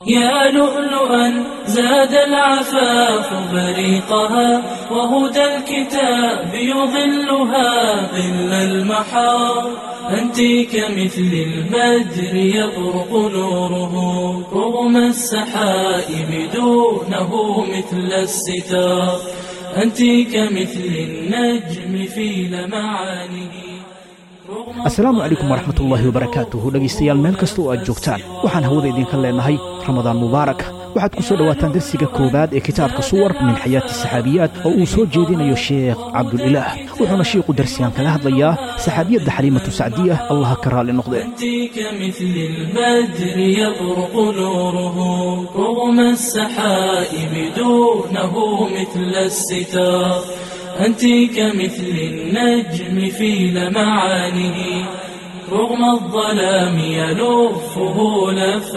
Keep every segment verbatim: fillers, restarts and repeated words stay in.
يا لؤلؤا زاد العفاف بريقها وهدى الكتاب يظلها ظل المحار أنت كمثل البدر يبرق نوره رغم السحائب دونه مثل الستار أنت كمثل النجم في لمعانه. السلام عليكم ورحمة الله وبركاته. dhageystayaal meel kasta oo aad joogtaan waxaan hawada idinka leenahay Ramadaan Mubaarak. waxaad ku soo dhawaataan darsiga koobaad ee kitaabka Suwar min Hayaati Saxaabiyaat oo uu soo jeedinayo Sheekh Abdul Ilaah. wuxuuna sheekhu darsigan kala hadlayaa saxaabiyada Xaliimatu Sacdiya Allah ka raali noqdee. كمثل البدر يبرق نوره رغم السحائب دونه مثل الستار أنت كمثل النجم في لمعانه رغم الظلام يلفه لف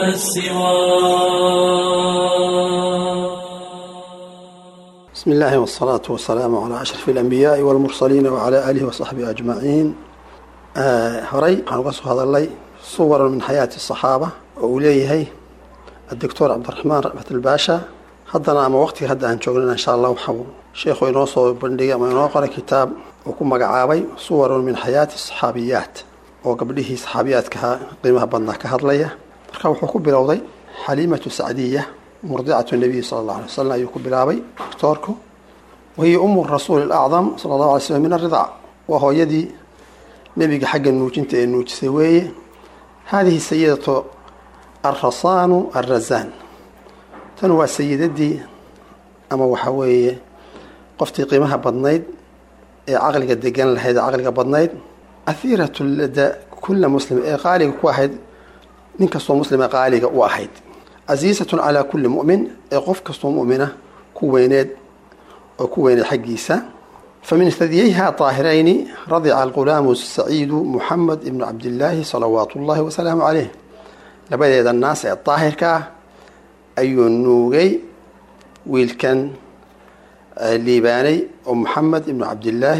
السوار. بسم الله والصلاة والسلام على أشرف الأنبياء والمرسلين وعلى آله وصحبه أجمعين. آه هري هنقص هذا اللي صور من حياة الصحابة وأوليه الدكتور عبد الرحمن رأفت الباشا. haddana ama waqtiga hadda aan joogno insha Allah waxa sheekhu inoo soo bandhigay ama inoo qoray kitaab oo ku magacaabay Suwarun min Hayaati Saxaabiyaat oo gabdhihii saxaabiyaadka qiimaha badnaa ka hadlaya. marka wuxuu ku bilowday Xaliimatu Sacdiya murdi'atu nabi sallallahu alayhi wasallam ayuu ku bilaabay doctorku وهي أم الرسول الأعظم صلى الله عليه وسلم من الرضاع وهو يدي نبي حق النوجنت النوجسوية. هذه السيدة الرصان الرزان تنوى سيدتي أما وحوي قفتي قيمها بدنيد عقلك الدجان لهذا عقلك بدنيد أثيرة لدى كل مسلم قالك واحد نكسو مسلم قالك واحد عزيزة على كل مؤمن قفك صو مؤمنة كوينيد وكوين حقيسة. فمن ثدييها طاهرين رضع الغلام السعيد محمد بن عبد الله صلوات الله وسلامه عليه. لبدا الناس الطاهر كا أيو النوغي ويلكن الليباني ومحمد بن عبد الله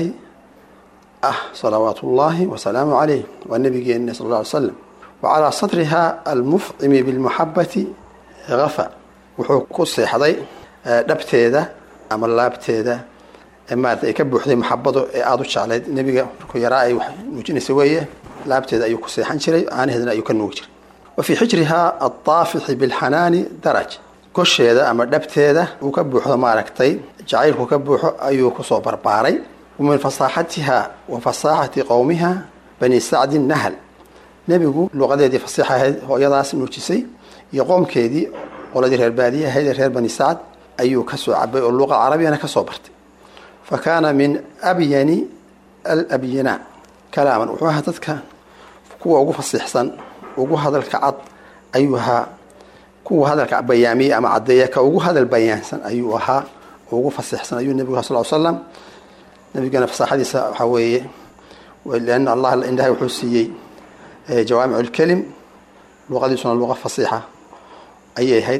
أه صلوات الله وسلامه عليه والنبي صلى الله عليه وسلم. وعلى صدرها المفطم بالمحبة غفا وحكوصي حضي دبتيدا أما اللابتيدا أما يكبو حضي محبته أعضو الشعليد النبي يرأي نوجين سوية لابتيدا أيو كوصي حنشري عن هذا أيو كنوجر. وفي حجرها الطافح بالحنان درج كش هذا أما دبت هذا وكبوح ماركتي جعيل وكبوح أيو كسو برباري. ومن فصاحتها وفصاحة قومها بني سعد النهل نبيقو لغة دي فصيحة هو يضاس نوتشسي يقوم كيدي ولا دير البادية هيدا غير بني سعد أيو كسو عبي اللغة العربية أنا كسو برت. فكان من أبيني الأبيناء كلاما وحوها تذكى كوا وقف الصحصن ugu hadalka cad ayuu ahaa kuwa hadalka bayaamiye ama cadeeya ka ugu hadal bayaansan ayuu ahaa ugu fasaxsan ayuu nabiga sallallahu alayhi wasallam. nabigana fasaxadiisa waxa weeye walaana Allah indaha wuxuu siiyay jawaami'ul kalim luqadiisuna luqa fasiixa ayay ahayd.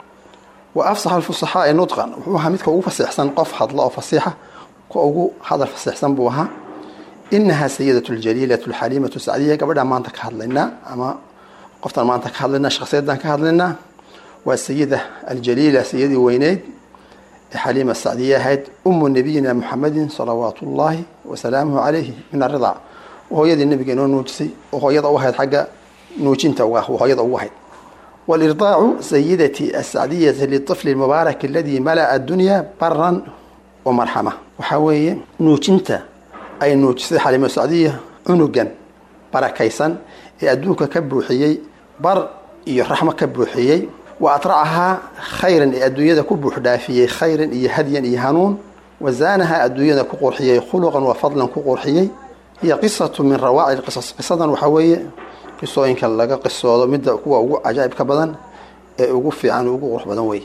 wa afsaha al-fusaha nutqan wuxuu ahaa midka ugu fasaxsan qof hadla oo fasiixa ku ugu hadal fasaxsan buu ahaa. إنها سيدة الجليلة الحليمة السعدية قبل ما أنت كهذلنا أما قفت ما أنت كهذلنا شخصيتنا كهذلنا. والسيدة الجليلة سيدي وينيد حليمة السعدية هيد أم نبينا محمد صلوات الله وسلامه عليه من الرضاع وهو يد النبي جنون نوجسي وهو يضع واحد حاجة نوجنت وهو يضع واحد. والإرضاع سيدتي السعدية للطفل المبارك الذي ملأ الدنيا برا ومرحمة وحوي نوجنت أي نوجسي حليمة السعدية عنقا بركيسا يأدوك كبوحيي بر يرحمة كبوحيي وأطرعها خيرا أدوية كبوح دافية خيرا هديا يهانون وزانها أدوية كقرحية خلقا وفضلا كقرحيي. هي قصة من روائع القصص قصة وحوية قصة إنك لقى قصة مدة قوة عجائب كبدا وقفي عن وقوع بدن وي.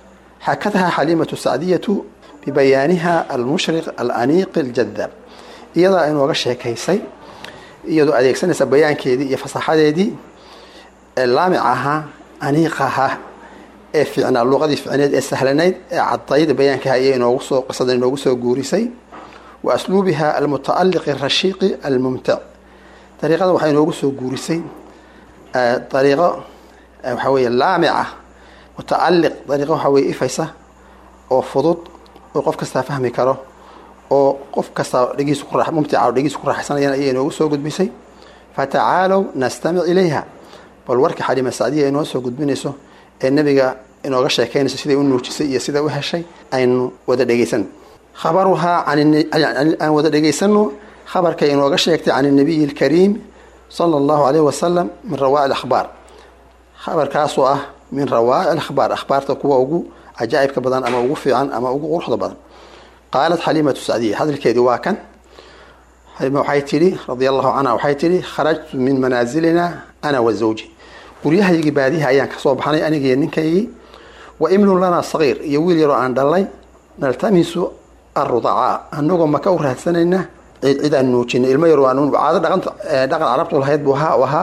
حكتها حليمة السعدية ببيانها المشرق الأنيق الجذاب. iyada in uga sheekaysay iyadoo adeegsanaysa bayaankeedii iyo fasaxadeedii ee laamicaha aniiqaha ee fiicnaa luqadii fiicneed ee sahlanayd ee cadayda bayaanka ay inoogu soo qisada inoogu soo guurisay wa asluubiha almutaalliq arashiq almumta' tariiqada waxa inoogu soo guurisay tariiqo waxa weeye laamica mutacalliq dariiqo waxa weeye ifaysa oo fudud oo qof kasta fahmi karo oo qof kasta dhagiisu ku raax mumtica oo dhagiisu ku raaxsanayaan ayay inoo soo gudbisay fata'aalow nastami' ilayha bal warka Xaliima Sacdiya inoo soo gudbinayso ee nabiga inooga sheekeynayso sidii uu nuujisay iyo sida uu heshay aynu wada dhageysan khabaruha an wada dhageysano khabarka inooga sheegtay can nabiy al-karim sallallahu alayhi wa sallam min rawaa' al-akhbar khabarkaasoo ah min rawaa' al-akhbar akhbarta kuwa ugu ajaa'ibka badan ama ugu fiican ama ugu quruxda badan qaalat Xaliimatu Sacdiya hadalkeedii waa kan Xaliima waxay tiri radiyallahu anha waxay tiri kharajtu min manazilina ana wa zawji guryahaygii baadiyaha ayaan ka soo baxnay aniga iyo ninkaygii wa imlun lana sagiir iyo wiil yar oo aan dhalay naltamisu ar-ruda'a anagoo maka u raadsanayna cid aan nuujin ilmo yar oo aan caado dhaqan dhaqan carabtu lahayd buu ahaa waha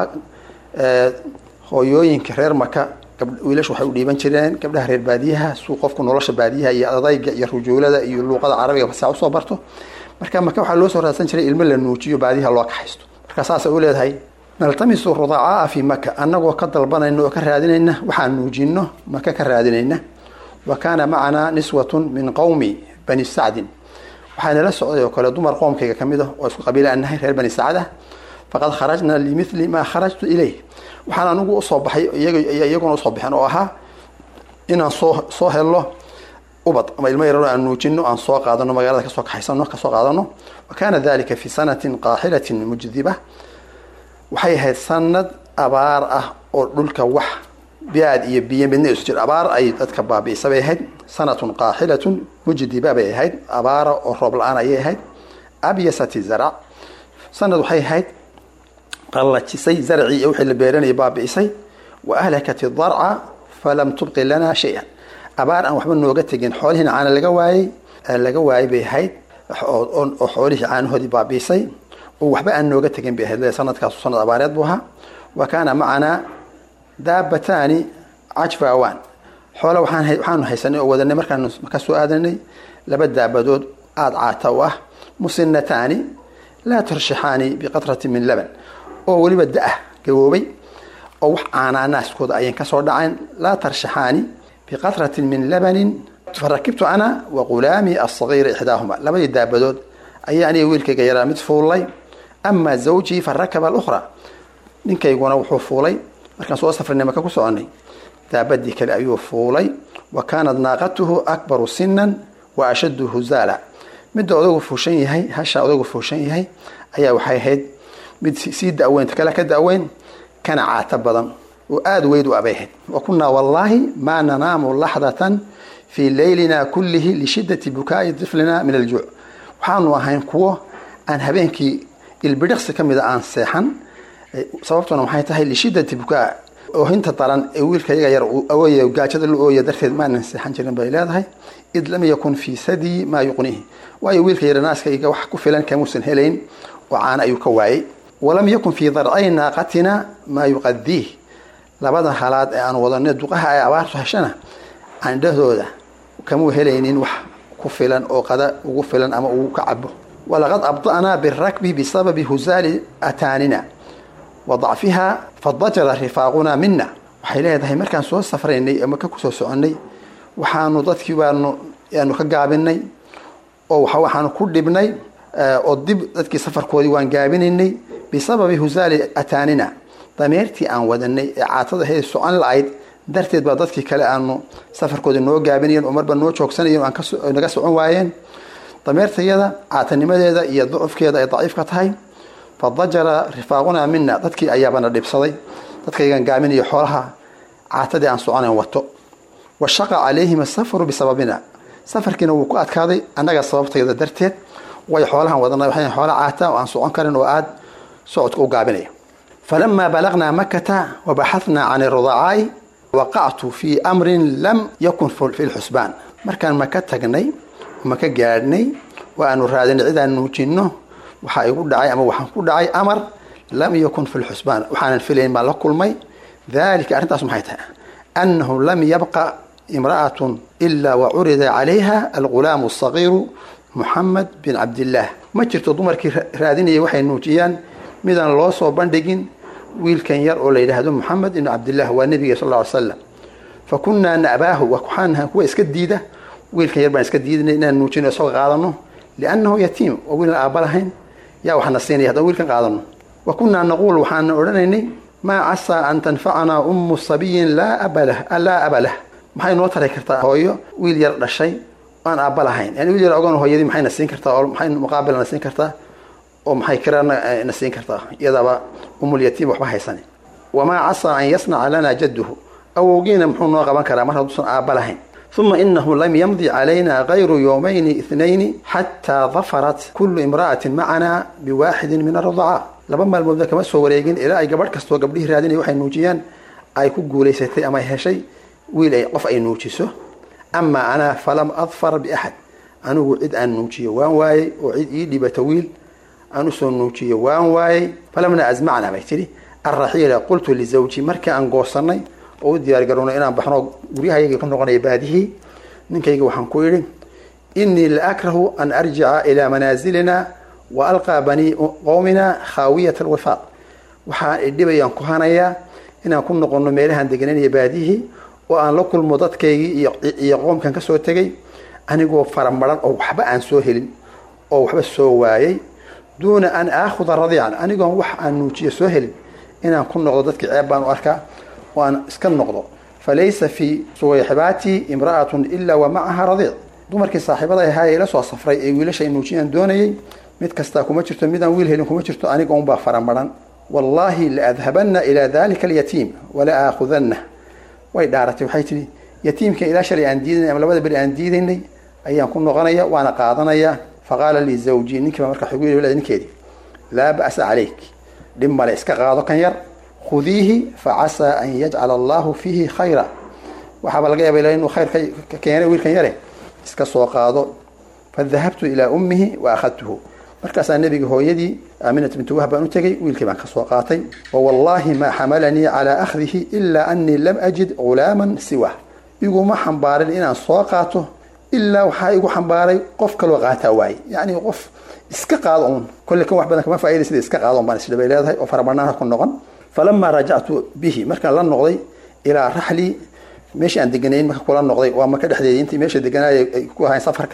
hooyooyinka reer maka wiilashu waxay u dhiiban jireen gabdhaha reer baadiyaha suu qofku nolosha baadiyaha iyo adayga iyo rujuulada iyo luqada carabiga fasax u soo barto marka maka waxa loo soo raadsan jiray ilmo la nuujiyo baadiyaha loo kaxaysto marka saas ay u leedahay naltamisu ruda'a fi maka anagoo ka dalbanayna oo ka raadinayna waxaan nuujino maka ka raadinayna wa kana macana niswatun min qawmi bani sa'd waxaana la socday oo kale dumar qoomkayga kamid ah oo isku qabiila anahay reer bani sa'd faqad kharajna limithli ma kharajtu ilayh waxaan anigu u soo baxay iyaga iyaguna u soo baxan oo ahaa inaan soo soo helo ubad ama ilmo yar oo aan nuujino aan soo qaadano magaalada ka soo kaxaysano ka soo qaadano wa kana dhalika fi sanatin qaahilatin mujdiba waxay ahayd sanad abaar ah oo dhulka wax biyaad iyo biyo midna isu jir abaar ay dadka baabiisay ahayd sanatun qaahilatun mujdiba bay ahayd abaar oo roob la'aan ay ahayd abiyasati zara sanad waxay ahayd qalajisay zarci iyo wixii la beeranay baabiisay wa ahlakati dhar'a falam tubqi lana shay'an abaar aan waxba nooga tagin xoolihina aan laga waayay laga waayay bay ahayd oo xoolihii caanahoodii baabiisay oo waxba aan nooga tagin bay ahayd sanadkaas sanad abaareed buu ahaa wa kana macana daabatani ajfaawan xoolo waxaan waxaan haysanay oo wadanay markaan ka soo aadanay laba daabadood aad caata ah musinnatani la tarshihani biqatratin min laban oo waliba daa gaboobay oo wax aanaanaaskooda ayaan ka soo dhacayn la tarshihani biqatratin min labanin farakibtu ana wa qulami as-saghir ihdahuma labadii daabadood ayaan iyo wiilkayga yaraa mid fuulay ama zawji farakaba al-ukhra ninkayguna wuxuu fuulay markaan soo safrnay maka ku soconay daabadii kale ayuu fuulay wa kaanad naaqatuhu akbaru sinnan wa ashaddu huzala mid odagu fuushan yahay hasha odagu fuushan yahay ayaa waxay ahayd mid si daaweyn kala ka daaweyn kana caata badan oo aad weyd u abeehed wa kunna wallahi ma nanamu lahdatan fi laylina kullihi li shiddati bukai tiflina min al-ju' waxaanu ahayn kuwo aan habeenkii ilbidhiqsi kamida aan seexan sababtuna waxay tahay li shiddati bukaa oo inta taran ee wiilkayga yar oo awooyay gaajada loo ooyay darteed ma aan seexan jirin bay leedahay id lam yakun fi sadi ma yuqnihi waayo wiilkayga yarnaaskayga wax ku filan kamuusan helayn oo aan ayuu ka waayay walam yakun fi dar'ayna qatina ma yuqaddihi labada halaad ee aan wadanay duqaha ay abaartu heshana aan dhahooda kamu helaynin wax ku filan oo qada ugu filan ama uu ka cabo walaqad abdana birrakbi bisababi huzali atanina وضعفها فضجر رفاقنا منا waxay leedahay markaan soo safraynay ama ka ku soo soconay waxaanu dadkii baanu yaanu ka gaabinay oo waxa waxaanu ku dhibnay oo dib dadkii safarkoodii waan gaabinaynay bisababi huzali atanina dameertii aan wadanay ee caatada hay socon laayd darteed baa dadkii kale aanu safarkoodii noo gaabinayeen oo marba noo joogsanayeen aan ka naga socon waayeen dameertayada caatanimadeeda iyo ducufkeeda ay daciif ka tahay فضجر رفاقنا منا dadkii ayaabana dhibsaday dadkaygan gaaminayo xoolaha caatadii aan soconayn wato washaqa alayhim as-safar bisababina safarkina wuu ku adkaaday anaga sababtayda darteed way xoolahan wadanay waxay xoolo caata oo aan socon karin oo aad socodka u gaabinay falamma balagna makkah wa bahathna 'an ar-ruda'i waqa'tu fi amrin lam yakun fi al-husban markaan makka tagnay makka gaadhnay wa aanu raadin cidaan nuujino waxa igu dhacay ama waxaan ku dhacay amar lam yakun fi al-husban waxaan filayn ma la kulmay dalika arintaas maxay tahay annahu lam yabqa imra'atun illa wa urida 'alayha al-ghulam as-saghir Muhammad bin Abdullah ma jirto dumarkii raadinayay waxay nuujiyaan midaan loo soo bandhigin wiilkan yar oo la yiraahdo Muhammad ibn Abdullah waa nabiga sallallahu alayhi wasallam fakunnaa na'baahu waxaan kuwa iska diida wiilkan yar baan iska diidnay inaan nuujino isagoo qaadano liannahu yatiim oo wiilan aabba lahayn yaa waxna siinaya haddaan wiilkan qaadano wa kunnaa naquul waxaan odhanaynay maa casaa an tanfacanaa ummu sabiyin laa abalah laa abalah maxay noo tari kartaa hooyo wiil yar dhashay aan aabba lahayn yani wiil yar ogoon hooyadii maxayna siin kartaa oo maxay muqaabilana siin kartaa oo maxay kirana na siin kartaa iyadaba umul yatiim waxba haysan wamaa casaa an yasnaca lanaa jadduhu awowgiina muxuu noo qaban karaa mar hadduusan aabba lahayn ثم إنه لم يمضي علينا غير يومين اثنين حتى ظفرت كل امرأة معنا بواحد من الرضعاء لما المبدا كما سو wareegin ilaa ay gabadh kasto gabdhihi raadinay waxay nuujiyaan ay ku guuleysatay ama heshay wiil ay qof ay nuujiso ama ana falam adfar bi ahad anigu cid aan nuujiyo waan waayay oo cid ii dhibata wiil aanu soo nuujiyo waan waayay falamna azma'na baytiri arrahiila qultu li zawji marka aan goosanay oo diyaar garoona inaan baxno guriyahayga ku noqonay baadihi ninkayga waxaan ku yiri inni la akrahu an arji'a ila manazilina wa alqa bani qawmina khawiyat alwifaq waxaan idhibayaan ku hanaya inaan ku noqono meelahan deganay baadihi oo aan la kulmo dadkayga iyo qoomkan ka soo tagay anigoo faramaran oo waxba aan soo helin oo waxba soo waayay duuna an aakhudha radi'an anigoo wax aan nuujiyo soo helin inaan ku noqdo dadka ceeb baan u arkaa وأنا اسكن نقضه فليس في صويحباتي امرأة إلا ومعها رضيع دمرك صاحبتها هاي لا سو صفري اي ويلا شيء نوجيان دوني مid kasta kuma jirto midaan wiil helin kuma jirto aniga uun baa faramaran wallahi la adhabanna ila dhalika al-yatim wala akhudhanna way daaratay waxay tiri yatiimka ila shalay aan diidanay ama labada bari aan diidanay ayaan ku noqonaya waana qaadanaya faqala li zawji ninka marka xuguul wala ninkeedi la ba'sa alayk dimma la iska qaado kan yar خذيه فعسى أن يجعل الله فيه خيرا وحاب لقى بلا إنه خير كيان ويل كان يره اسكسو قاضو فذهبت إلى أمه وأخذته مركز النبي هو يدي آمنة بنت وهب أن تجي ويل كمان كسو قاطي ووالله ما حملني على أخذه إلا أني لم أجد غلاما سواه يقول ما حنبار إن سوقاته إلا وحايق حنباري قف كل وقعته واي يعني قف اسكا قاضون كل كم واحد كمان فايدة سيد اسكا قاضون بان سيد بيلاد وفرمناها كن نغن فلما رجعت به مركان لن نقضي إلى رحلي ماشي عند جنين مركان كلان نقضي وما كده حديد أنت ماشي دجناي كوها سفرك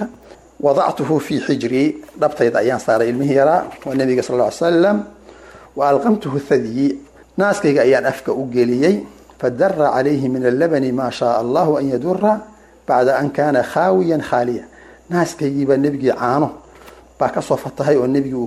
وضعته في حجري ربط يضعيان صار المهيرة والنبي صلى الله عليه وسلم وألقمته الثدي ناس كي أيان أفك أجليي فدر عليه من اللبن ما شاء الله أن يدر بعد أن كان خاويا خاليا ناس كي يجيب النبي عانه باك صفتها والنبي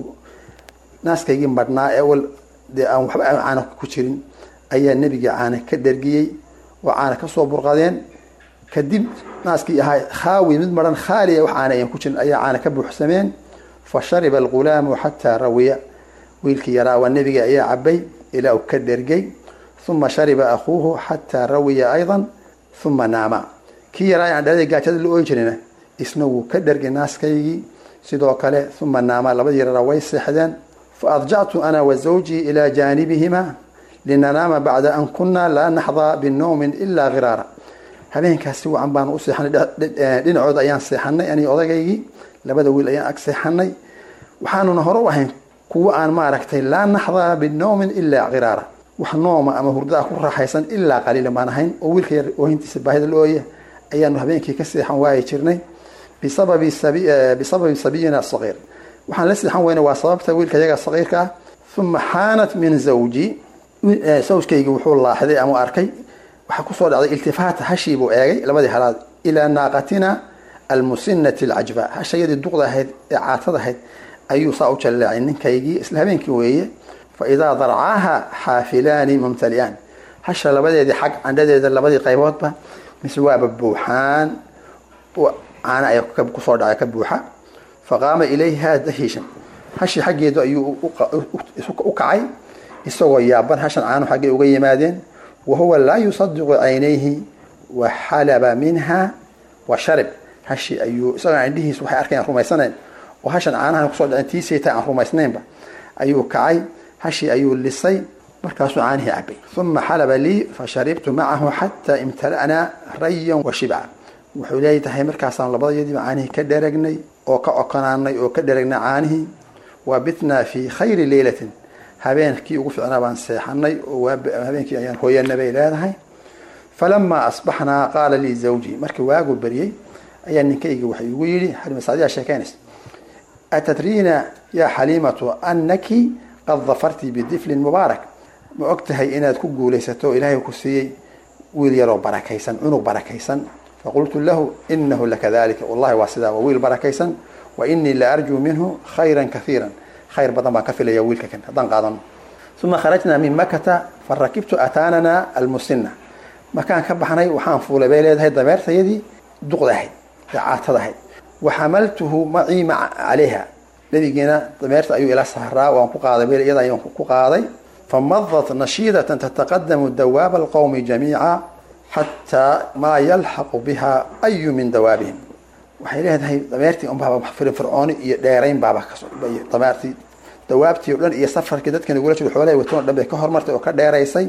ناس كي يجيب بدنا أول de aan waxba aan ku jirin ayaa nabiga caana ka dargiyay oo caana ka soo burqadeen kadib naaskii ahay khaawi mid maran khaaliya wax aan ayaan ku jirin ayaa caana ka buuxsameen fa shariba al-ghulam hatta rawiya wiilkii yaraa waa nabiga ayaa cabay ilaa uu ka dargay thumma shariba akhuhu hatta rawiya aydan thumma naama kii yaraa aan dhalay gaajada loo jirina isna wuu ka dargay naaskaygii sidoo kale thumma naama labadii yaraa way seexdeen فأضجعت أنا وزوجي إلى جانبهما لننام بعد أن كنا لا نحظى بالنوم إلا غرارا هذين كاسوا عم بان أصيحنا لنعود أيان صيحنا يعني أضجعي لبدأ ويل أيان أكسيحنا وحانو نهرو وحين كوان ما ركتين لا نحظى بالنوم إلا غرارا وحنوم أما هردا كورا حيسن إلا قليلا ما نحين أول خير وهين تسبه الأوية أيان هذين كي كسيحن واي تشرني بسبب السبي بسبب سبينا الصغير وحن لسه حوينا وصابته ويلك يجا صغيرك ثم حانت من زوجي زوجكي وحو الله حدي أمو أركي وحكو صور على التفات هشي بو ايغي لبدي حلال إلى ناقتنا المسنة العجباء هالشيء يدي الدقضة هيد عاتضة هيد أيو صاو جلاعين كيجي إسلامين كوية فإذا ضرعاها حافلان ممتلئان هالشيء لبدي يدي حق عند يدي لبدي قيبوت با مثل ببوحان وعانا أيكو صور على كبوحة فقام إليها دهيشا هشي حق يدو أيو أقعي يسوى يابان هشان عانو حق يوغي مادين وهو لا يصدق عينيه وحلب منها وشرب هشي أيو سوى عنده سوحي أركين رميسانين وهشان عانها نقصد عن تيسيتا عن رميسانين با أيو كعي هشي أيو اللسي مركاسو عنه عبي ثم حلب لي فشربت معه حتى امتلأنا ريا وشبعا وحولي تحي مركاسان لبضا يدي معانه كدرقني oo ka oqonaanay oo ka dheregnay caanihi waa bitna fi khayr leelatin habeenkii ugu fiicnaa baan seexanay oo habeenkii ayaan hooyanay bay leedahay فلما أصبحنا قال لي زوجي مركي واقو بريي أي نكيجي وحي يقولي حليمة سعدية شيكانس أتدرين يا حليمة أنك قد ظفرت بطفل مبارك ما أكتهي إن تكون ليستو إلهي كسي ويل يرو بركيسا عنق بركيسا فقلت له إنه لكذلك والله واسدا وويل بركيسا وإني لأرجو منه خيرا كثيرا خير بدن ما كفل يا ويل كان هذا قادم ثم خرجنا من مكة فركبت أتاننا المسنة مكان كبحني وحان فول بيلاد هاي دمرت يدي دقدهي عاتدهي وحملته معي مع عليها الذي جينا دمرت أيو إلى الصحراء وأن قاضي بيل يدا يوم قاضي فمضت نشيدة تتقدم الدواب القوم جميعا حتى ما يلحق بها أي من دوابهم وحيلها هاي دمرتي أم بابا محفر فرعوني دايرين بابا دمرتي دوابتي ودن iyo safarkii dadkan ugu jiro xoolahay wato dhanbe ka hormartay oo ka dheeraysay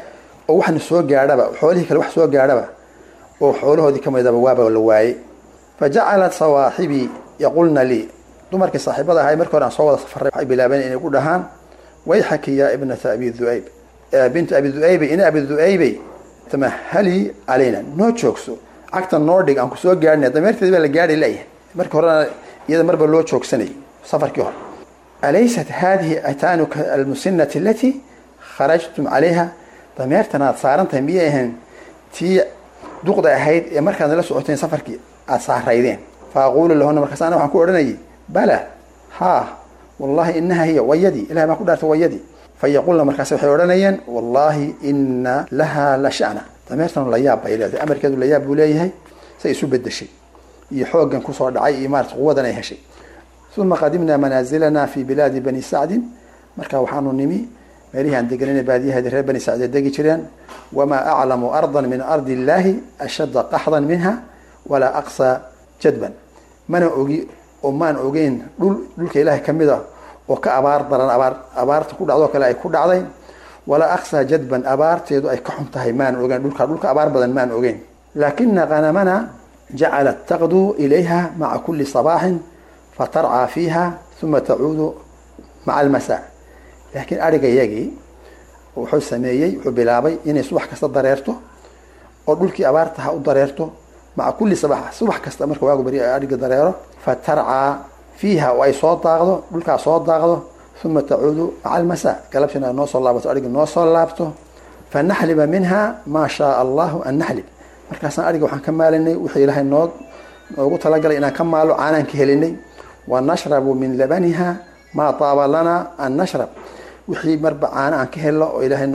oo waxna soo gaadhaba xoolihii kale wax soo gaadhaba oo xoolahoodii kamidaba waaba la waayay faja'alat sawahibi yaqulna li dumarkii saaxiibada ahay markii hore aan soo wada safaray waxay bilaabeen inay ku dhahaan way xakiya ibnata abi dhuayb bint abi dhuayb ina abi dhuayb tamahali علينا noo joogso agta noo dhig aan ku soo gaarnay dameerteedii la gaari leeyahay markii hore iyada marba loo joogsanay safarkii hore أليست هذه أتانك المسنة التي خرجتم عليها ضميرتنا صارنتها بيهن تي دقدة هيد مركز لا سوتين سفرك أصار ريدين فأقول له أنا مركز أنا وحنكون أرني بلى ها والله إنها هي ويدي إلها ما قدرت ويدي فيقول له مركز حيورنيا والله إن لها لشأن ضميرتنا لا ياب إلى أمريكا لا ياب ولايه سيسوب الدشي يحوج كسر دعي إمارة قوة هالشيء ثم قدمنا منازلنا في بلاد بني سعد مركا وحانو نمي ماليها عند قلنا باديها در بني سعد دقي جيران وما أعلم أرضا من أرض الله أشد قحطا منها ولا أقصى جدبا من أوجي ومان أوجين دول دول كإله كمدا وكأبار ضرن أبار أبار تقول عضو كلا يكون عضين ولا أقصى جدبا أبار تيدو أي كحم تهيمان أوجين دول كدول كأبار بدن مان أوجين لكن غنمنا جعلت تغدو إليها مع كل صباح فترعى فيها ثم تعود مع المساء لكن أرجع يجي وحول سميي وبلابي إني صبح كست ضريرته أقولك أبارتها وضريرته مع كل صباح صبح كست أمرك واجو بري أرجع ضريره فترعى فيها وأي صوت ضاغده قولك صوت ضاغده ثم تعود مع المساء قلبنا نوصل الله بتأرجع نوصل لابته فنحلب منها ما شاء الله أن نحلب مركزنا أرجع وحنكملني وحيلها النود وقلت لقى إن كملوا عنا كهلني ونشرب من لبنها ما طاب لنا أن نشرب وحي مربع عنا عن كهلا وإلهي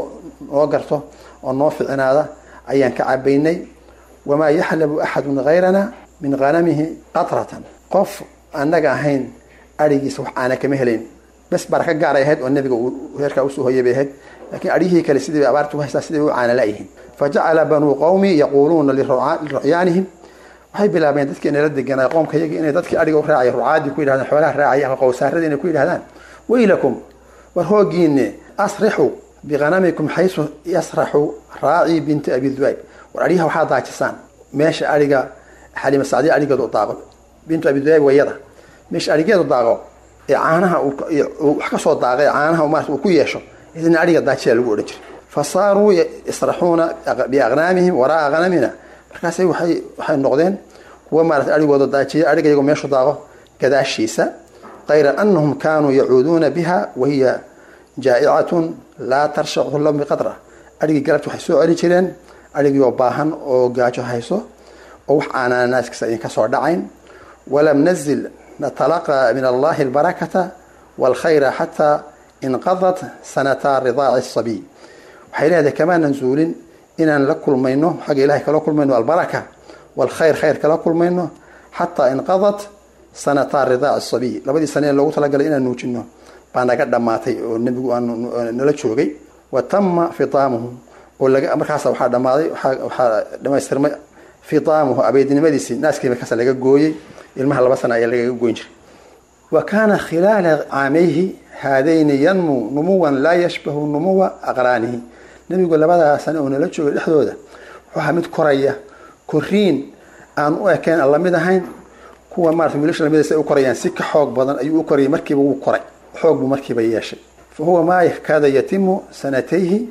نوقرته ونوفعنا هذا أيان كعبيني وما يحلب أحد غيرنا من غنمه قطرة قف أنك هين أريجي سوح أنا كمهلين بس بركة قاري هاد والنبي وهرك أوسه هي بهاد لكن أريه كالسيد بعبارته هساسيد عنا لأيهم فجعل بنو قومي يقولون لرعيانهم waxay bilaabeen dadkii inay la deganaa qoomka iyaga inay dadkii ariga u raacay rucaadi ku yiraahdaan xoolaha raacay ama qowsaarada inay ku yiraahdaan waylakum war hoogiine asrihu biganamikum haythu yasrahu raa'i bint abi dhuayb war ariha waxa daajisaan meesha ariga xalima saadi ariga u daaqo bint abi dhuayb wayada meesha arigeedu daaqo ee caanaha uu wax ka soo daaqay caanaha uu ku yeesho idin ariga daajiya lagu oran jiray fasaaru yasrahuna bi aghnamihim waraa ghanamina markaas waxay waxay noqdeen kuwa maartay arigooda daajiye arigayagu meesha daaqo gadaashiisa qayra annahum kaanu yacuuduna biha wa hiya jaa'i'atun la tarshaqu lam biqadra arigi galabtu waxay soo celi jireen arigoo baahan oo gaajo hayso oo wax aanan naaskiisa in ka soo dhacayn walam nazil natalaqa min allahi albarakata wal khayra hatta inqadat sanata ridaa'i as-sabi waxay leedahay kama nanzuulin inaan la kulmayno xaq ilaahay kala kulmayno albaraka wal khayr khayr kala kulmayno hatta inqadat sanata ridaa as-sabi labadii sano loogu talagalay inaan nuujino baan naga dhamaatay oo nabigu aan nala joogay wa tamma fitaamuhu oo laga markaas waxa dhamaaday waxa dhamaystirmay fitaamuhu abeednimadiisi naaskiiba kaas laga gooyay ilmaha laba sano ayaa laga gooyn jiray wa kana khilal aamayhi hadayn yanmu numuwan la yashbahu numuwa aqraanihi nabigu labada sano oo nala joogay dhexdooda waxa mid koraya koriin aan u ekeen alla mid ahayn kuwa maartay wiilasha lamida ay u korayaan si ka xoog badan ayuu u korayay markiiba uu koray xoog buu markiiba yeeshay فهو ما يكاد يتم سنتيه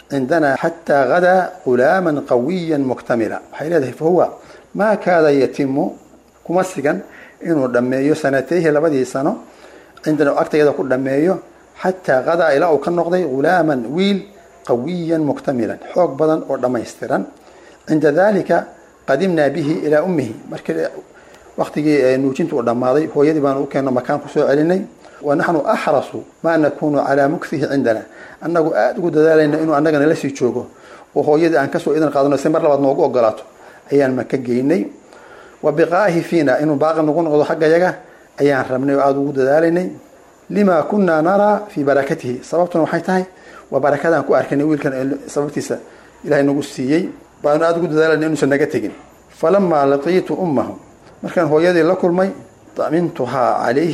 عندنا حتى غدا غلاما قويا مكتملا حيلاده فهو ما كاد يتم كمسكن إنه دميه سنتيه لبدي سنة عندنا أكتر يدا كل دميه حتى غدا إلى أو كان نقضي غلاما ويل قويا مكتملا حق بدن ودما يسترن عند ذلك قدمنا به إلى أمه مركز وقت نوجنت ودماضي هو يدي بان كان مكان كسو عليني ونحن أحرص ما نكون على مكثه عندنا أنه أقول ذلك إنه أننا نلسي تشوكه وهو يدي أن كسو إذن قادنا سمر لبعض نوقو قلاته أيان مكجيني وبقائه فينا إنه باقي نقول نقضو حق يجا أيان رمني وأقول ذلك لما كنا نرى في بركته سببتنا وحيتها وبركة أنكو أركني ويل كان سببتي سا إلى إنه قصيي بأن أقول ذلك إنه سنجتين فلما لقيت أمه مركان هو يدي لكل مي طمنتها عليه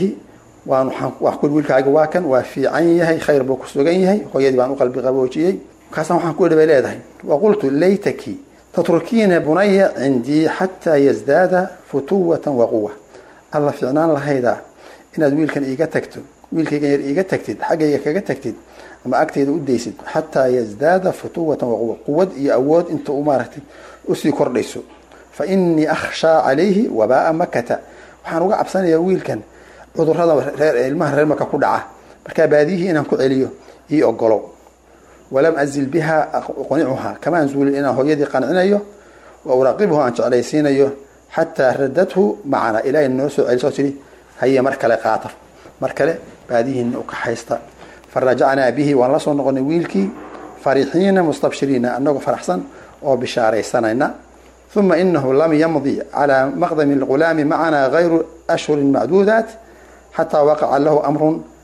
وأقول ويل كعجواكن وفي عينه خير بوكسوجيه هو يدي بأن قلبي غبوجيه كاسم حنقول بلاده وقلت ليتك تتركين بني عندي حتى يزداد فتوة وقوة الله في عنان الله هيدا إن ويل كان إيجا تكتب ويل كان إيجا تكتب حاجة يكجا تكتب أما أكتب وديسد حتى يزداد فتوة وقوة قوة يأود أنت أمارتي أسي كرديسو فإني أخشى عليه وباء مكة وحنوقع بسنة يويل كان عذر هذا المهر المكة كدعة بركا باديه إن أنكو عليه يأقلو ولم أزل بها أقنعها كما نزول إنه هو يدي قنعنيه وأراقبه أن تعليسينيه حتى ردته معنا إلى الناس عليه هي مركلة قاطر مركلة باديه إنه كحيستا فرجعنا به ونلصوا نغني ويلكي فرحين مستبشرين أنه فرحسن وبشاري سنين ثم إنه لم يمضي على مقدم الغلام معنا غير أشهر معدودات حتى وقع له أمر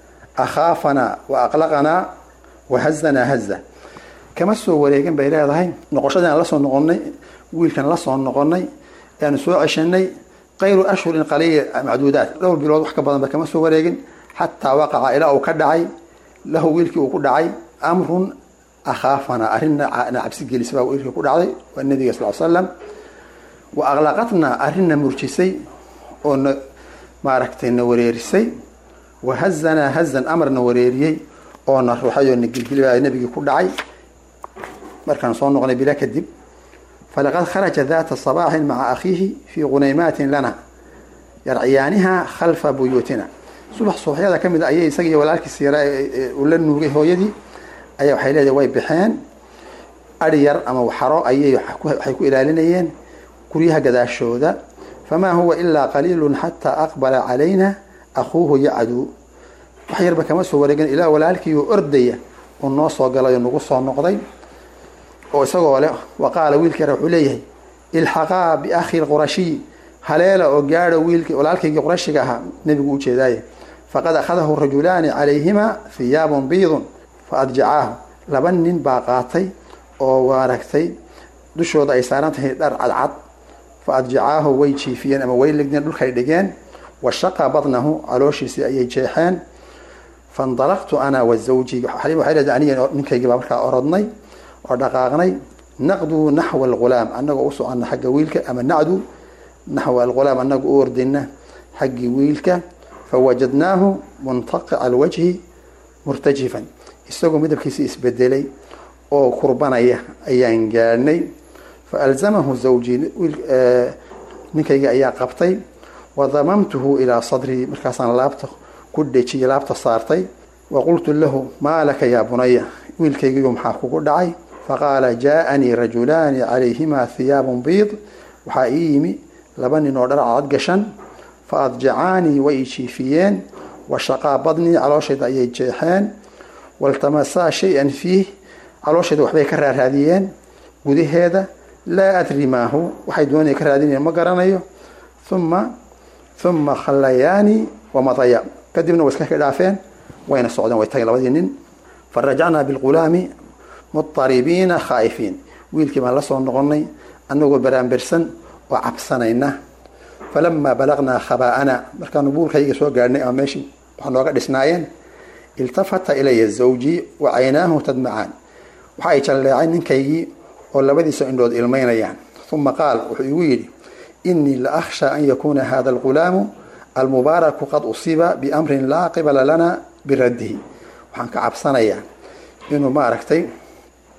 أخافنا وأقلقنا وهزنا هزة كما سوى وليكن بيلا هذا نقشنا لصوا نغني ويلكن لصوا نغني يعني سوى عشاني غير أشهر قليل معدودات لو بيلود وحكى بعض كما سوى وليكن حتى وقع إلى أو كدعي له ويلكي وكدعي أمر أخافنا أرنا نعبس جلس ويلكي وكدعي والنبي صلى الله عليه وسلم وأغلقتنا أرنا مرجسي ون معركتين وريرسي وهزنا هزا أمرنا وريري أو نروحيو نجيل النبي كدعي مركان صون نغني بلا كذب فلقد خرج ذات الصباح مع أخيه في غنيمات لنا يرعيانها خلف بيوتنا صبح صبح هذا كم إذا أيه يسقي ولا الكسيرة ولا النور هو يدي أيه حيله واي بحان أرير أما وحراء أيه حيكون إلى لنيين كريها قدا الشودة فما هو إلا قليل حتى أقبل علينا أخوه يعدو وحير بكمسه ورجن إلى ولا الكي أردية والناس وقال ينقص النقضي وسقوا وقال ويلك روح إليه الحقا بأخي القرشي هليل وجار ويلك ولا الكي قرشي جها نبي يقول شيء فقد أخذه الرجلان عليهما ثياب بيض فأرجعاه لبن باقاتي أو واركتي دشوا ضعي سارنته در عض فأرجعاه ويشي فين أما ويلك نقول خيدجان والشق بطنه علوشي سأي جيحان فانطلقت أنا والزوجي حليم وحيلة دعني من كي جبابك أردني ودقاقني نقدو نحو الغلام أنه أوصو أن حق ويلك أما نعدو نحو الغلام أنه أردنا حق ويلك فوجدناه منطقع الوجه مرتجفا استوى مدب كيسي اسبدلي أو قربانية أيان قالني فألزمه زوجي آه من كي أيا قبطي وضممته إلى صدري مركزان لابته كل شيء لابته صارتي وقلت له ما لك يا بني ويلك يوم حاكو دعي فقال جاءني رجلان عليهما ثياب بيض وحقيمي لبني نودر عدقشن فأضجعاني ويشيفيين وشقا بضني على شيء أي جيحان والتمسا شيئا فيه على شيء وحبي كرر هذين ودي هذا لا أدري ما هو وحيدوني كرر هذين ما قرنيه ثم ثم خلياني ومضيا قدمنا وسكك دافين وين الصعودان ويتاي لبدينين فرجعنا بالغلام مضطربين خائفين ويلكي ما لا سو نقني انو بران برسن وعبسنينا فلما بلغنا خباءنا مركان بولكايga soo gaarnay ama meeshii waxaan nooga dhisnaayeen iltafata ilay zawji wa aynahu tadma'an waxa ay jaleecay ninkaygii oo labadiisa indhood ilmeynayaan thumma qaal wuxuu igu yiri inni la akhsha an yakuna hadha al-ghulam al-mubarak qad usiba bi amrin la qibala lana biraddihi waxaan ka cabsanayaa inuu ma aragtay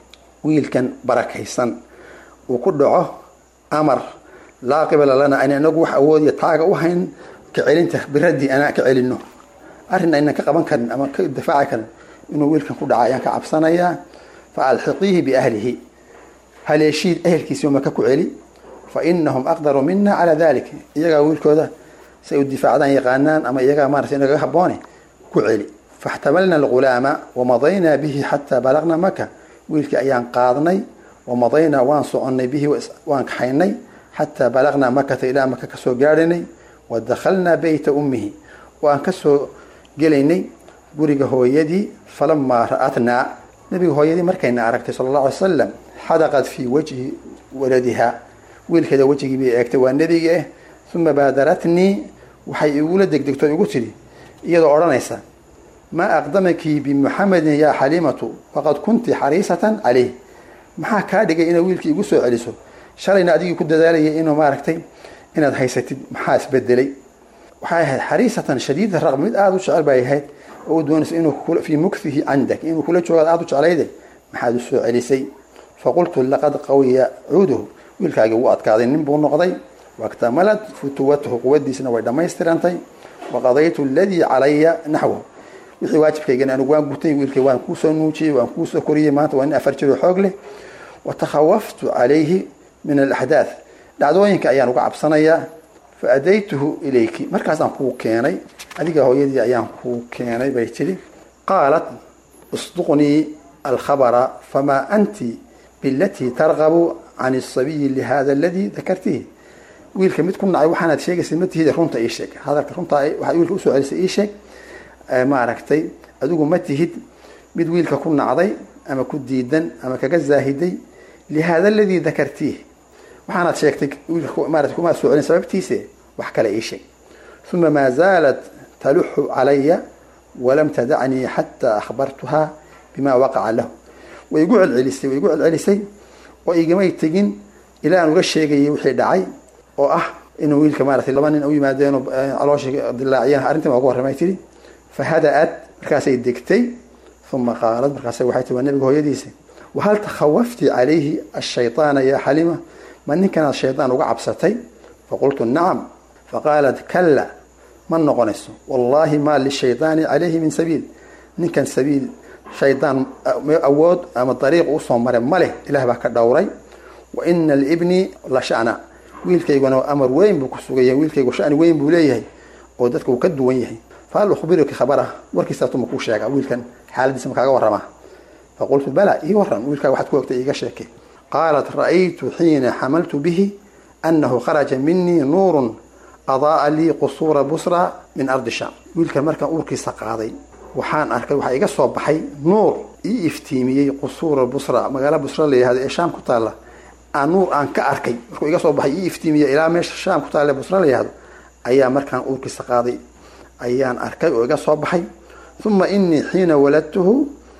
wiilkan barakaysan uu ku dhaco amar laa qibala lana an inagu wax awoodiya taaga u hayn ka celinta biradii anaa ka celino arrin aynan ka qaban karin ama ka difaaci karin inuu wiilkan ku dhaca ayaan ka cabsanayaa fa alxiqiihi biahlihi haleeshiid ehelkiisii uma ka ku celi fa inahum aqdaru mina calaa dalik iyagaa wiilkooda say u difaacdaan yaqaanaan ama iyagaa maarata inaga haboone ku celi faxtamalna algulaama wamadaynaa bihi xataa balagna maka wiilkii ayaan qaadnay wamadaynaa waan soconnay bihi waan kaxaynay xataa balagnaa makata ilaa maka kasoo gaadhinay wadakhalnaa beyta ummihi waan kasoo gelaynay guriga hooyadii falamaa ra'atnaa nabiga hooyadii markayna aragtay sala allahu alay salam xadaqad fii wajhi waladiha wiilkeeda wejigii bay eegtay waa nebiga ah uma baadaratnii waxay igula degdegto igu tidhi iyadoo odhanaysa maa aqdamakii bimuxamedin yaa xaliimatu waqad kunti xariisatan calayh maxaa kaa dhigay inaad wiilkii igu soo celiso shalayna adigii ku dadaalayay inuu maaragtay inaad haysatid maxaa isbedelay waxay ahayd xariisatan shadiida raqm mid aada u jecel bay ahayd oo u doonaysa inuu fii mukfihi candak inuu kula joogaad aada u jeclayde maxaad u soo celisay faqultu laqad qawiya cuuduhu wiilkaagii wuu adkaaday nin buu noqday waktamalat futuwatuhu quwadiisna way dhammaystirantay waqadaytu aladii calaya naxwahu wixii waajibkaygana anigu waan gutay wiilkay waan kuusoo nuujiyey waan kuusoo koriyey maanta waa nin afar jiroo xoog leh watakhawaftu calayhi min alaxdaad dhacdooyinka ayaan uga cabsanayaa fa adaytuhu ilayki markaasaan kuu keenay adiga hooyadii ayaan kuu keenay bay tidhi qaalat isduqnii alkhabara famaa anti bilatii targabu can asabiyi lihada aladii dakartihi wiilka mid ku nacay waxaanaad sheegaysa ma tihid runta ii sheeg hadalka runta waxaad wiilka usoo celisay ii sheeg maaragtay adigu ma tihid mid wiilka ku nacday ama ku diidan ama kaga zaahiday lihada aladii dakartihi waxaanaad sheegtay wiilka maarata kuma soo celin sababtiise wax kale ii sheeg uma maa zaalat taluxu calaya walam tadacnii xataa akhbartuhaa bima waqaca lahu way igu celcelisay way igu celcelisay oo igamay tegin ilaa aan uga sheegayay wixii dhacay oo ah inuu wiilka maaragtay laba nin u yimaadeen oo calooshii dilaaciyeen arrintii waa ugu warramay tidhi fahada'at markaasay degtay uma qaalad markaasay waxay tihi waa nabiga hooyadiisa wahal takhawafti calayhi ashayطaana yaa xalima ma ninkanaad shaydaan uga cabsatay faqultu nacam faqaalat kalla ma noqonayso wallaahi maa lishayطaani calayhi min sabiil ninkan sabiil shaydaan awood ama dariiq usoo maray ma leh ilaah baa ka dhowray wa ina libni la sha'na wiilkayguna amar weyn buu ku sugaya wiilkaygu shani weyn buu leeyahay oo dadka uu ka duwan yahay fahal ukhbiruki khabara warkiisaatu ma kuu sheega wiilkan xaaladiisa ma kaaga warramaa faqultu bala ii warram wiilkaaga waxaad ku ogtay iiga sheekay qaalat ra'aytu xiina xamaltu bihi annahu kharaja minii nuurun adaa'a lii qusuura busra min ardi shaam wiilkan markaan uurkiisa qaaday waxaan arkay waxaa iga soo baxay nuur ii iftiimiyey qusuura busra magaalo busra la yihahdo ee shaam ku taalla aan nuur aan ka arkay markuu iga soo baxay ii iftiimiyey ilaa meesha shaam ku taalla busra la yihahdo ayaa markaan uurkiisa qaaday ayaan arkay oo iga soo baxay uma inii xiina waladtuhu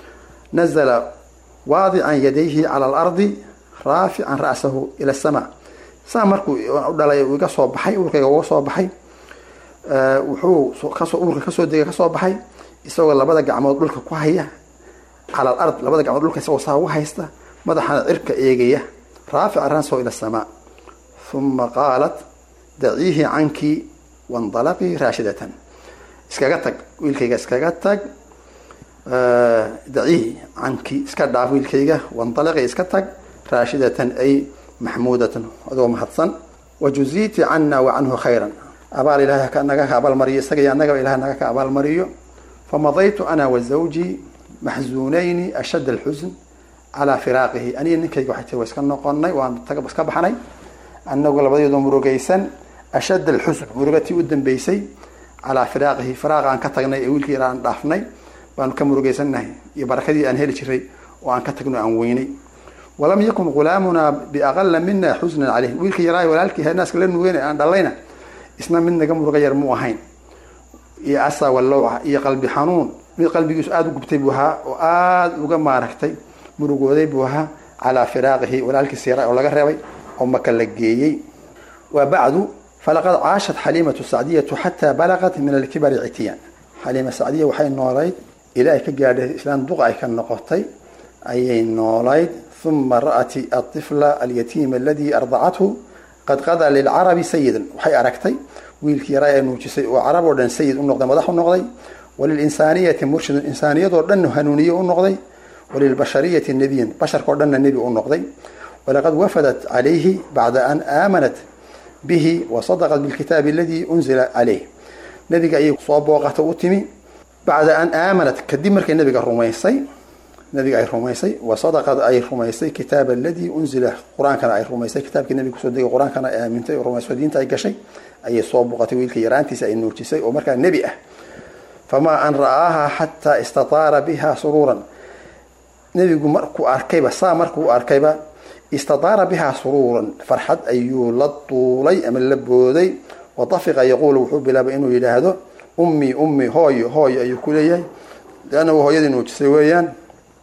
nazala waadican yadayhi cala alardi raafican ra'sahu ila asamaa saa markuu u dhalay uu iga soo baxay uurkayga uga soo baxay wuxuu kasoo uurka kasoo degay kasoo baxay isagoo labada gacmood dhulka ku haya cala alard labada gacmood dhulka isagoo saa ugu haysta madaxana cirka eegaya raafican ra'sahu ila asamaa uma qaalat daciihi canki wandalaqii raashidatan iskaga tag wiilkayga iskaga tag daciihi canki iska dhaaf wiilkayga wandalaqii iska tag raashidatan ay maxmuudatan adoo mahadsan wajuziiti cana wa canhu khayran abaal ilahay naga ka abaalmariyo isaga iyo annagaba ilahay naga ka abaalmariyo famadaytu ana wa zawjii maxzuunayni ashadd alxusn calaa firaaqihi aniga ninkayga waxay tiri waa iska noqonay waan iska baxnay annagu labadeedu murugaysan ashadd alxusn murugatii u dambeysay calaa firaaqihi firaaqa aan ka tagnay ee wiilkii yar aan dhaafnay baanu ka murugaysannahay iyo barakadii aan heli jiray oo aan ka tagno aan weynay walam yakun ghulaamunaa biaqala mina xusnan caleyh wiilkii yaraa walaalkii naaska la nuugeen aan dhalayna isna mid naga muruga yar muu ahayn iyo asa walowca iyo qalbi xanuun mid qalbigiisu aada u gubtay buu ahaa oo aada uga maaragtay murugooday buu ahaa calaa firaaqihi walaalkiis yaraa oo laga reebay oo maka la geeyey wa bacdu falaqad caashat xaliimatu sacdiyatu xataa balaqat min alkibari citiyaan xaliima sacdiya waxay noolayd ilaa ay ka gaadhay islaan duqa ay ka noqotay ayay noolayd ثم رأت الطفل اليتيم الذي أرضعته قد قضى للعرب سيدا وحي أركتي ويلكي رأي نوجسي وعرب ودن سيد النقضي مدح النقضي وللإنسانية مرشد الإنسانية ودن هنونية النقضي وللبشرية النبي بشر قدن النبي النقضي ولقد وفدت عليه بعد أن آمنت به وصدقت بالكتاب الذي أنزل عليه نبي أي صواب وقت أتمي بعد أن آمنت كدمر كالنبي الرميسي نبي أي رميسي وصدقت أي رميسي كتاب الذي أنزل قرآن كان أي رميسي كتاب كالنبي كسودي قرآن كان آمنتي رميسي دين تاي كشيء أي صواب وقت ويل كيرانتي سأي نوتيسي ومر كان نبي فما أن رآها حتى استطار بها سرورا نبي مركو أركيبة صا مركو أركيبة استطار بها سرورا فرحت أيو لطولي أم اللبودي وطفق يقول وحب لا بإنه يلاهده أمي أمي هاي هاي أيو كلي لأنه هو يدنو تسويان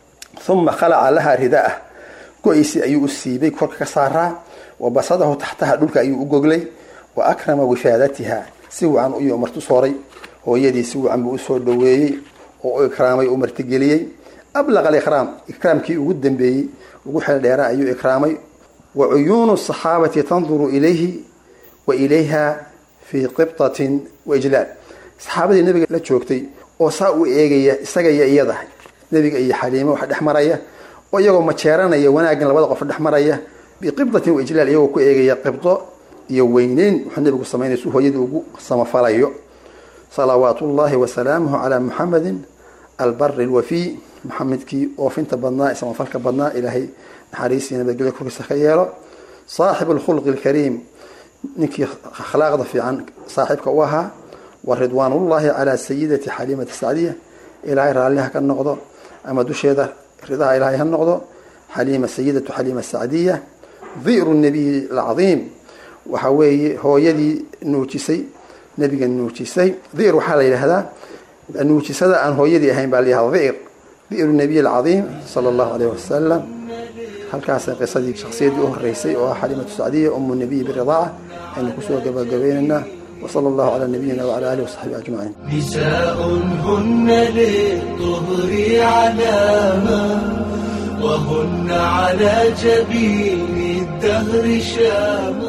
ثم خلع لها رداءه كويس أيو السيبي كورك كسارها وبسطه تحتها دولك أيو أقوغلي وأكرم وفادتها سوى عن أيو أمرت صوري هو يدي سوى عن بأسور دوي وإكرامي أمرت قليي أبلغ الإكرام إكرام كي قدم به وقحل ديراء أيو إكرامي وعيون الصحابة تنظر إليه وإليها في قبطة وإجلال صحابة النبي لا تشوكتي وصاء إيجيا استجيا إيضا نبي أي حليمة واحد أحمرية ويجوا متشارنا يوناجن لبضق في الأحمرية بقبطة وإجلال يجوا كإيجيا قبطة يوينين وحنا بقول سمين سوه يدوق سما فلايو صلوات الله وسلامه على محمد البر الوفي محمد كي وفين تبنا اسمه فلك بنا إلهي حريصي نبي كل سخيره صاحب الخلق الكريم نكي أخلاق ضفي عن صاحبك وها ورضوان الله على سيدة حليمة السعدية إلهي رأى كالنقضة أما دوش هذا رضا إلهي هالنقضة حليمة السيدة حليمة السعدية ضئر النبي العظيم وحوي هو يدي نوتيسي نبي النوتيسي ضئر وحال إلى هذا النوتيسي هذا أن هو يدي هين باليها ضئر ضئر النبي العظيم صلى الله عليه وسلم هل كاسة قصدي شخصية الرئيسي وحليمة السعدية أم النبي بالرضاعة أن كسوة قبل قبيلنا وصلى الله على نبينا وعلى آله وصحبه أجمعين. نساء هن للطهر علامة وهن على جبين الدهر شامة.